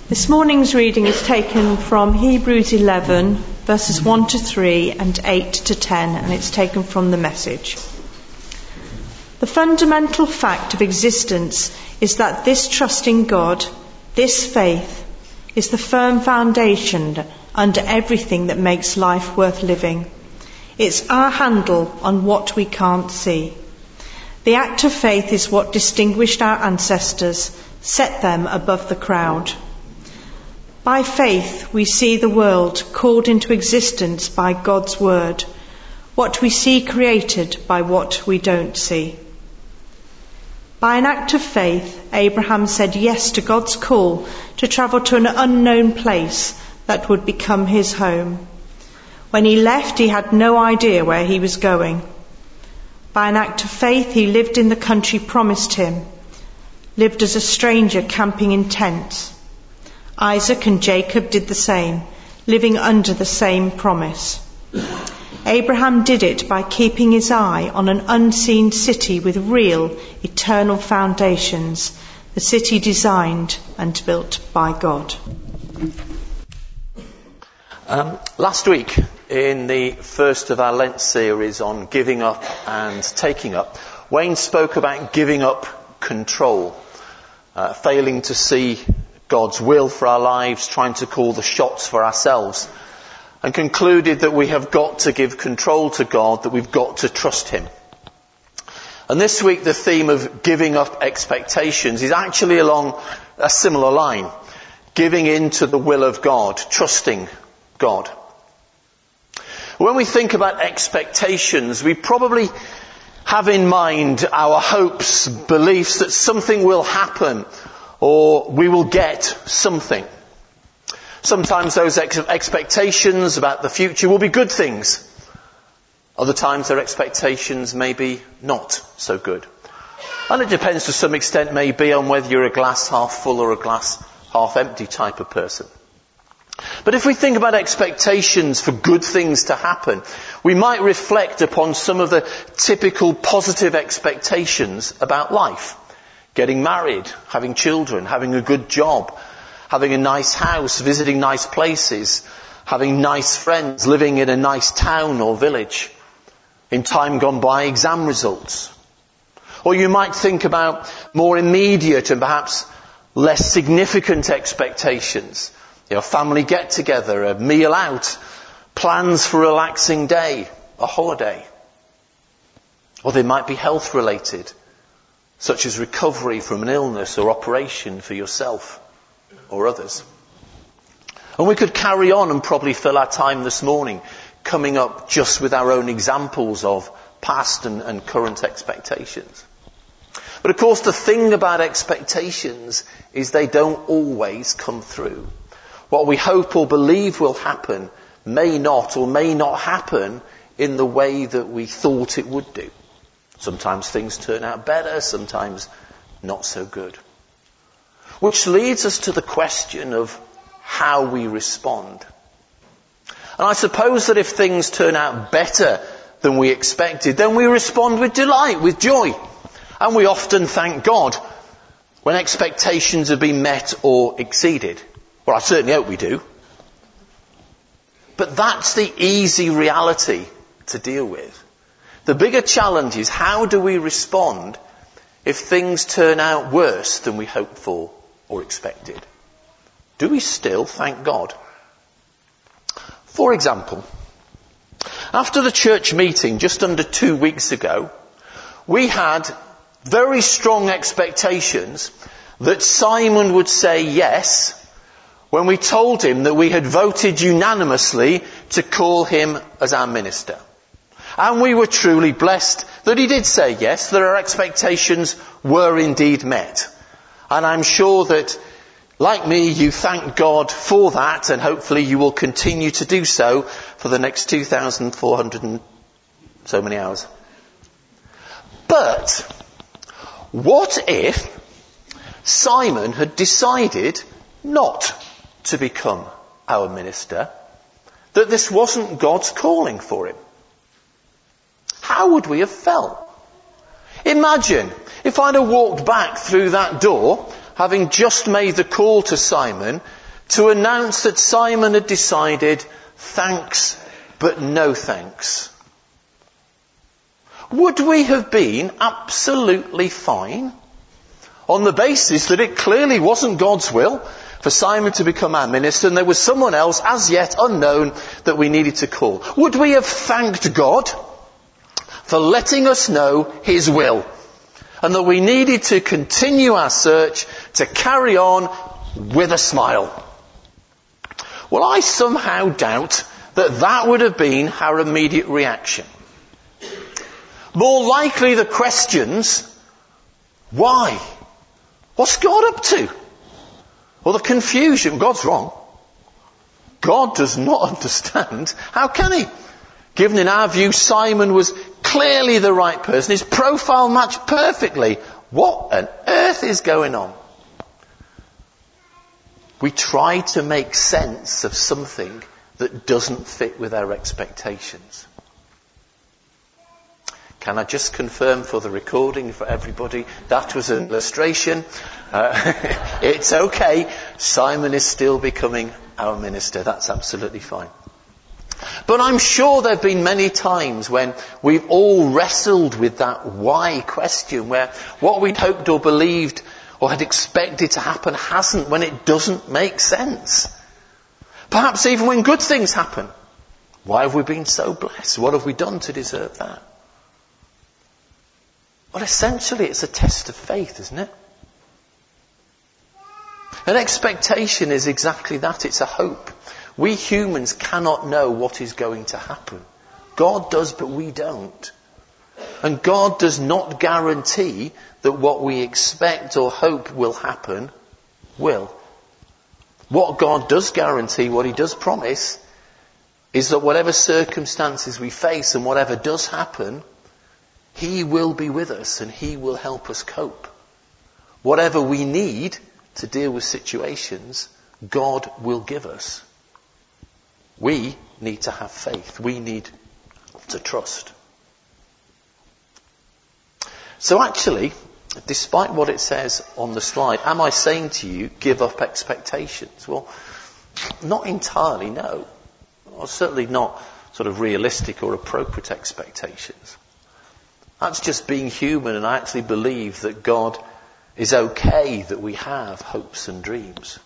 This morning's reading is taken from Hebrews 11, verses 1 to 3 and 8 to 10, and it's taken from the Message. The fundamental fact of existence is that this trust in God, this faith, is the firm foundation under everything that makes life worth living. It's our handle on what we can't see. The act of faith is what distinguished our ancestors, set them above the crowd. By faith, we see the world called into existence by God's word, what we see created by what we don't see. By an act of faith, Abraham said yes to God's call to travel to an unknown place that would become his home. When he left, he had no idea where he was going. By an act of faith, he lived in the country promised him, lived as a stranger camping in tents. Isaac and Jacob did the same, living under the same promise. Abraham did it by keeping his eye on an unseen city with real, eternal foundations, the city designed and built by God. Last week, in the first of our Lent series on giving up and taking up, Wayne spoke about giving up control, failing to see God's will for our lives, trying to call the shots for ourselves, and concluded that we have got to give control to God, that we've got to trust Him. And this week the theme of giving up expectations is actually along a similar line. Giving in to the will of God, trusting God. When we think about expectations, we probably have in mind our hopes, beliefs that something will happen or we will get something. Sometimes those expectations about the future will be good things. Other times their expectations may be not so good. And it depends to some extent maybe on whether you're a glass half full or a glass half empty type of person. But if we think about expectations for good things to happen, we might reflect upon some of the typical positive expectations about life. Getting married, having children, having a good job, having a nice house, visiting nice places, having nice friends, living in a nice town or village. In time gone by, exam results. Or you might think about more immediate and perhaps less significant expectations. Family get-together, a meal out, plans for a relaxing day, a holiday. Or they might be health-related, such as recovery from an illness or operation for yourself or others. And we could carry on and probably fill our time this morning coming up just with our own examples of past and current expectations. But of course the thing about expectations is they don't always come through. What we hope or believe will happen may not or may not happen in the way that we thought it would do. Sometimes things turn out better, sometimes not so good. Which leads us to the question of how we respond. And I suppose that if things turn out better than we expected, then we respond with delight, with joy. And we often thank God when expectations have been met or exceeded. Well, I certainly hope we do. But that's the easy reality to deal with. The bigger challenge is how do we respond if things turn out worse than we hoped for or expected? Do we still thank God? For example, after the church meeting just under 2 weeks ago, we had very strong expectations that Simon would say yes when we told him that we had voted unanimously to call him as our minister. And we were truly blessed that he did say yes, that our expectations were indeed met. And I'm sure that, like me, you thank God for that, and hopefully you will continue to do so for the next 2,400 and so many hours. But what if Simon had decided not to become our minister, that this wasn't God's calling for him? How would we have felt? Imagine if I'd have walked back through that door having just made the call to Simon, to announce that Simon had decided, thanks, but no thanks. Would we have been absolutely fine on the basis that it clearly wasn't God's will for Simon to become our minister and there was someone else as yet unknown that we needed to call? Would we have thanked God for letting us know his will and that we needed to continue our search, to carry on with a smile? Well, I somehow doubt that that would have been our immediate reaction. More likely the questions, why? What's God up to? Or the confusion, God's wrong. God does not understand. How can he? Given in our view, Simon was clearly the right person. His profile matched perfectly. What on earth is going on? We try to make sense of something that doesn't fit with our expectations. Can I just confirm for the recording, for everybody, that was an illustration. It's okay. Simon is still becoming our minister. That's absolutely fine. But I'm sure there have been many times when we've all wrestled with that why question, where what we'd hoped or believed or had expected to happen hasn't, when it doesn't make sense. Perhaps even when good things happen. Why have we been so blessed? What have we done to deserve that? Well, essentially it's a test of faith, isn't it? An expectation is exactly that. It's a hope. We humans cannot know what is going to happen. God does, but we don't. And God does not guarantee that what we expect or hope will happen will. What God does guarantee, what he does promise, is that whatever circumstances we face and whatever does happen, he will be with us and he will help us cope. Whatever we need to deal with situations, God will give us. We need to have faith. We need to trust. So actually, despite what it says on the slide, am I saying to you, give up expectations? Well, not entirely, no. Or certainly not sort of realistic or appropriate expectations. That's just being human, and I actually believe that God is okay that we have hopes and dreams.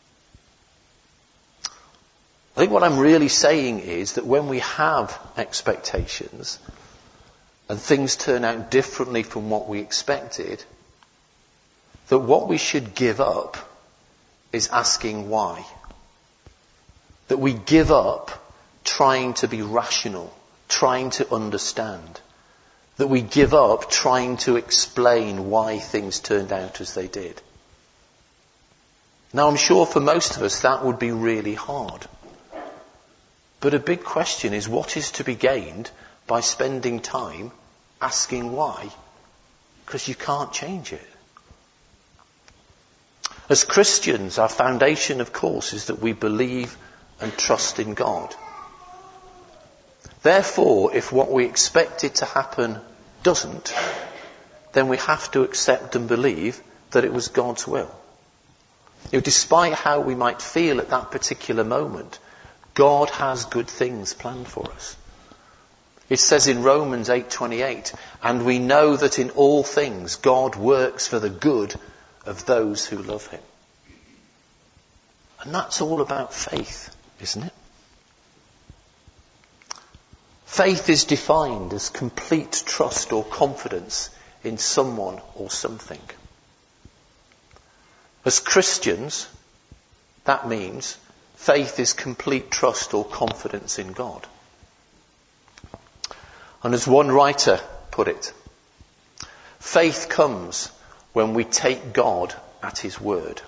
I think what I'm really saying is that when we have expectations and things turn out differently from what we expected, that what we should give up is asking why. That we give up trying to be rational, trying to understand. That we give up trying to explain why things turned out as they did. Now, I'm sure for most of us that would be really hard. But a big question is, what is to be gained by spending time asking why? Because you can't change it. As Christians, our foundation, of course, is that we believe and trust in God. Therefore, if what we expected to happen doesn't, then we have to accept and believe that it was God's will. Despite how we might feel at that particular moment, God has good things planned for us. It says in Romans 8:28, and we know that in all things God works for the good of those who love him. And that's all about faith, isn't it? Faith is defined as complete trust or confidence in someone or something. As Christians, that means faith is complete trust or confidence in God. And as one writer put it, faith comes when we take God at his word.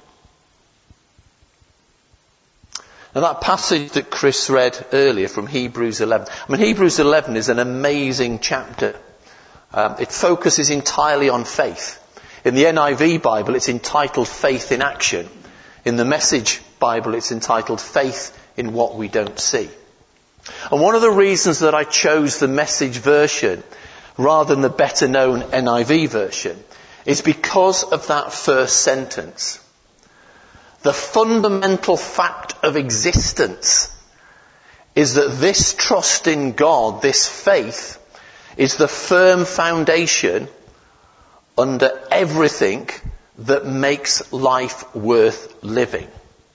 Now that passage that Chris read earlier from Hebrews 11. Hebrews 11 is an amazing chapter. It focuses entirely on faith. In the NIV Bible, it's entitled Faith in Action. In the Message Bible, it's entitled Faith in What We Don't See. And one of the reasons that I chose the Message version rather than the better known NIV version is because of that first sentence. The fundamental fact of existence is that this trust in God, this faith, is the firm foundation under everything that makes life worth living.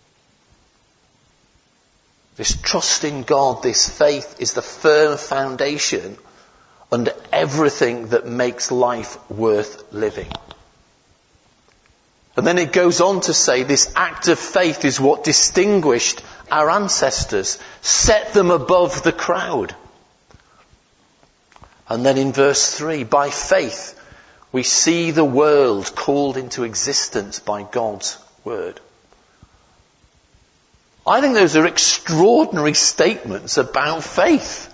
This trust in God, this faith, is the firm foundation under everything that makes life worth living. And then it goes on to say this act of faith is what distinguished our ancestors, set them above the crowd. And then in verse 3, by faith we see the world called into existence by God's word. I think those are extraordinary statements about faith.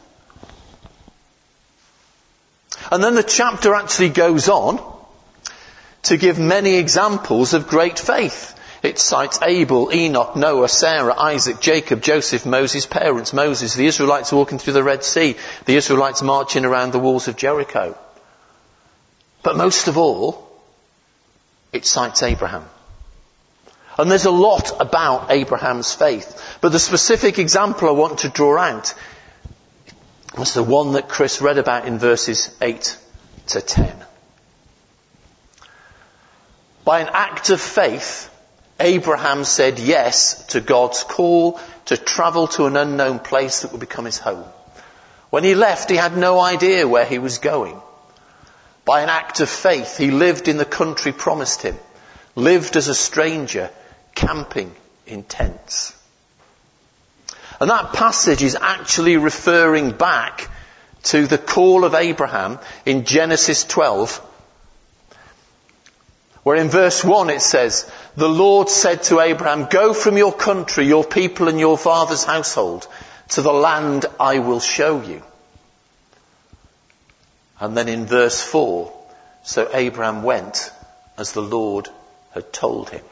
And then the chapter actually goes on to give many examples of great faith. It cites Abel, Enoch, Noah, Sarah, Isaac, Jacob, Joseph, Moses' parents, Moses, the Israelites walking through the Red Sea, the Israelites marching around the walls of Jericho. But most of all, it cites Abraham. And there's a lot about Abraham's faith. But the specific example I want to draw out was the one that Chris read about in verses 8 to 10. By an act of faith, Abraham said yes to God's call to travel to an unknown place that would become his home. When he left, he had no idea where he was going. By an act of faith, he lived in the country promised him, lived as a stranger, camping in tents. And that passage is actually referring back to the call of Abraham in Genesis 12, where in verse 1 it says, the Lord said to Abraham, go from your country, your people and your father's household to the land I will show you. And then in verse 4, so Abraham went as the Lord had told him.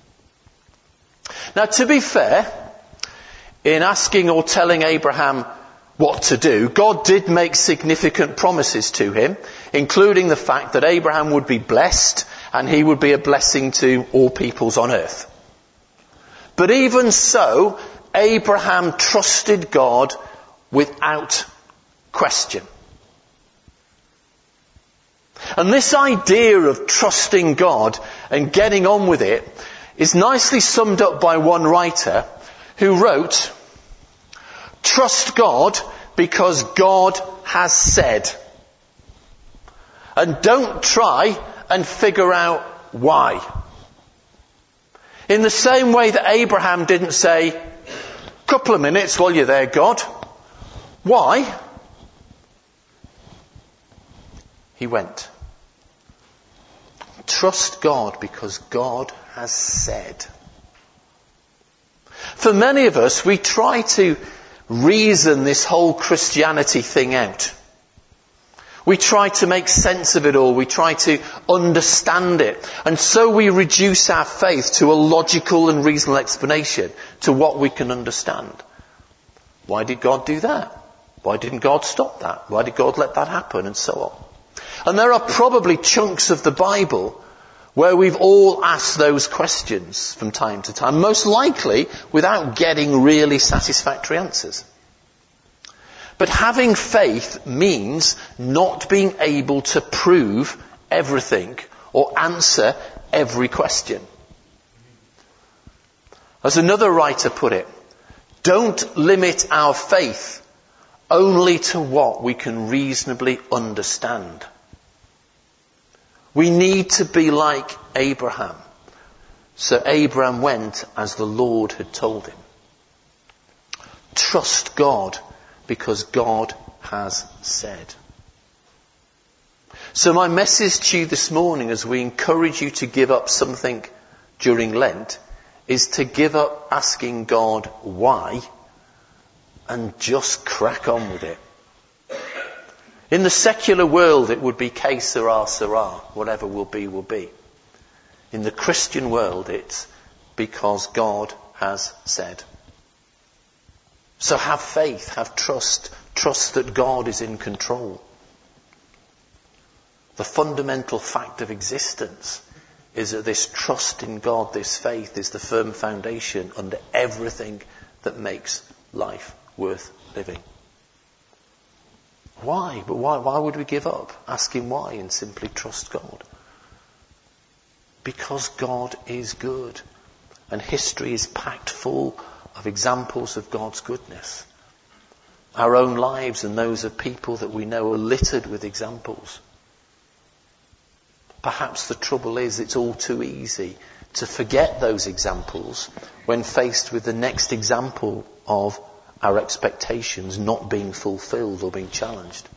Now, to be fair, in asking or telling Abraham what to do, God did make significant promises to him, including the fact that Abraham would be blessed and he would be a blessing to all peoples on earth. But even so, Abraham trusted God without question. And this idea of trusting God and getting on with it is nicely summed up by one writer who wrote, trust God because God has said. And don't try and figure out why. In the same way that Abraham didn't say, couple of minutes while you're there, God. Why? He went. Trust God because God has said. For many of us, we try to reason this whole Christianity thing out. We try to make sense of it all. We try to understand it. And so we reduce our faith to a logical and reasonable explanation to what we can understand. Why did God do that? Why didn't God stop that? Why did God let that happen? And so on. And there are probably chunks of the Bible where we've all asked those questions from time to time, most likely without getting really satisfactory answers. But having faith means not being able to prove everything or answer every question. As another writer put it, don't limit our faith only to what we can reasonably understand. We need to be like Abraham. So Abraham went as the Lord had told him. Trust God because God has said. So my message to you this morning, as we encourage you to give up something during Lent, is to give up asking God why and just crack on with it. In the secular world, it would be que sera, sera. Whatever will be, will be. In the Christian world, it's because God has said. So have faith, have trust. Trust that God is in control. The fundamental fact of existence is that this trust in God, this faith, is the firm foundation under everything that makes life worth living. Why? But why would we give up asking why and simply trust God? Because God is good. And history is packed full of examples of God's goodness. Our own lives and those of people that we know are littered with examples. Perhaps the trouble is it's all too easy to forget those examples when faced with the next example of our expectations not being fulfilled or being challenged.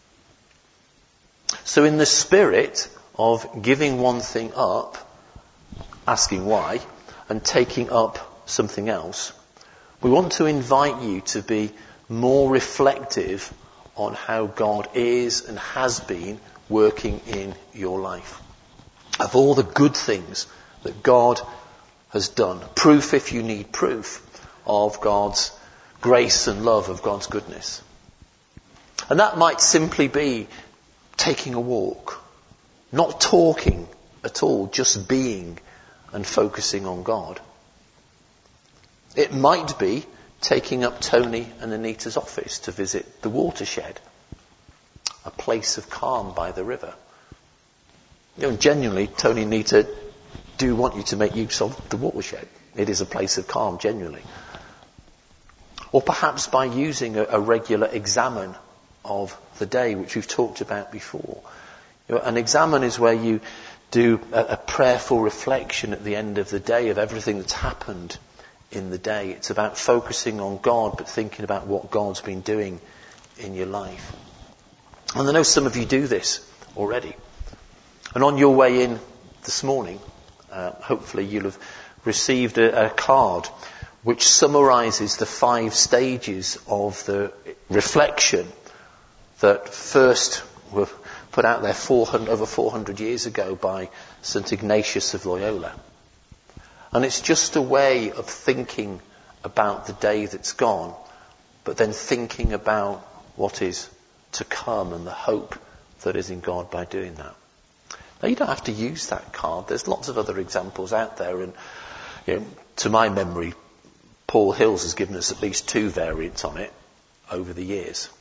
So in the spirit of giving one thing up, asking why, and taking up something else, we want to invite you to be more reflective on how God is and has been working in your life. Of all the good things that God has done, proof if you need proof of God's grace and love, of God's goodness. And that might simply be taking a walk, not talking at all, just being and focusing on God. It might be taking up Tony and Anita's office to visit the watershed, a place of calm by the river. Genuinely, Tony and Anita do want you to make use of the watershed. It is a place of calm, genuinely. Or perhaps by using a regular examen of the day, which we've talked about before. An examen is where you do a prayerful reflection at the end of the day of everything that's happened in the day. It's about focusing on God, but thinking about what God's been doing in your life. And I know some of you do this already. And on your way in this morning, hopefully you'll have received a card which summarises the 5 stages of the reflection that first were put out there over 400 years ago by St. Ignatius of Loyola. And it's just a way of thinking about the day that's gone, but then thinking about what is to come and the hope that is in God by doing that. Now, you don't have to use that card. There's lots of other examples out there, and to my memory, Paul Hills has given us at least 2 variants on it over the years.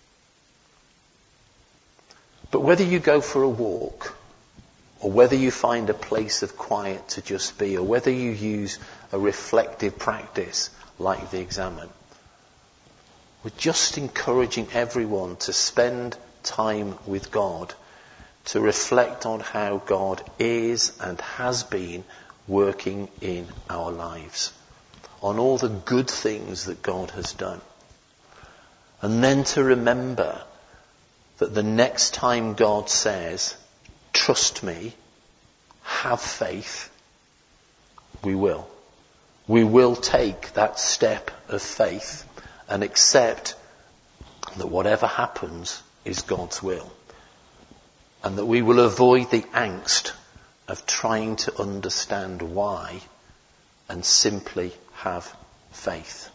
But whether you go for a walk, or whether you find a place of quiet to just be, or whether you use a reflective practice like the examen, we're just encouraging everyone to spend time with God, to reflect on how God is and has been working in our lives, on all the good things that God has done. And then to remember that the next time God says, trust me, have faith, we will. We will take that step of faith and accept that whatever happens is God's will. And that we will avoid the angst of trying to understand why and simply have faith.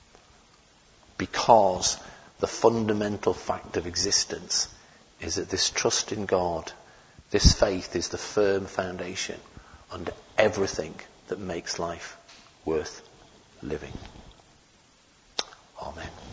Because the fundamental fact of existence is that this trust in God, this faith, is the firm foundation under everything that makes life worth living. Amen.